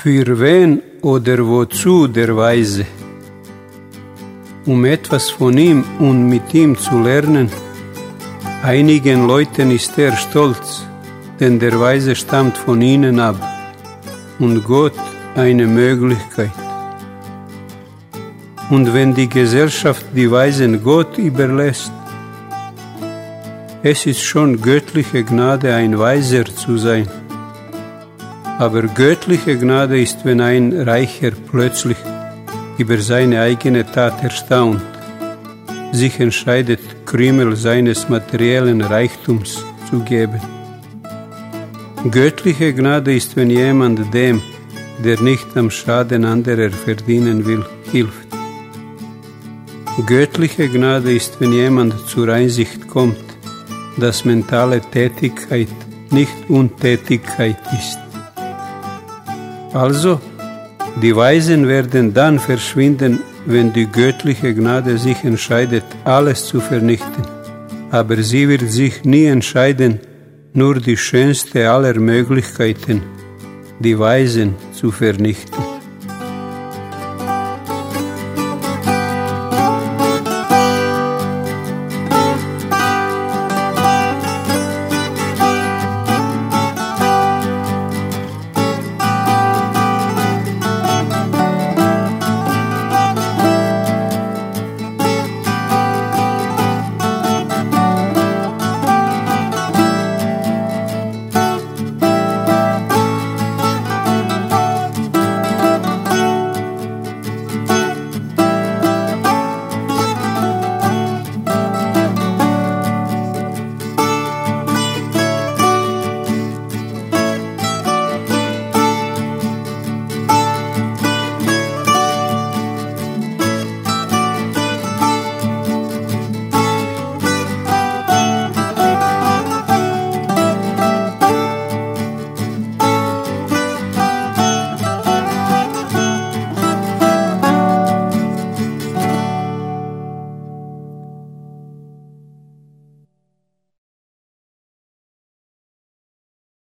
Für wen oder wozu der Weise? Um etwas von ihm und mit ihm zu lernen. Einigen Leuten ist er stolz, denn der Weise stammt von ihnen ab und Gott eine Möglichkeit. Und wenn die Gesellschaft die Weisen Gott überlässt, es ist schon göttliche Gnade, ein Weiser zu sein. Aber göttliche Gnade ist, wenn ein Reicher plötzlich über seine eigene Tat erstaunt, sich entscheidet, Krümel seines materiellen Reichtums zu geben. Göttliche Gnade ist, wenn jemand dem, der nicht am Schaden anderer verdienen will, hilft. Göttliche Gnade ist, wenn jemand zur Einsicht kommt, dass mentale Tätigkeit nicht Untätigkeit ist. Also, die Weisen werden dann verschwinden, wenn die göttliche Gnade sich entscheidet, alles zu vernichten. Aber sie wird sich nie entscheiden, nur die schönste aller Möglichkeiten, die Weisen zu vernichten.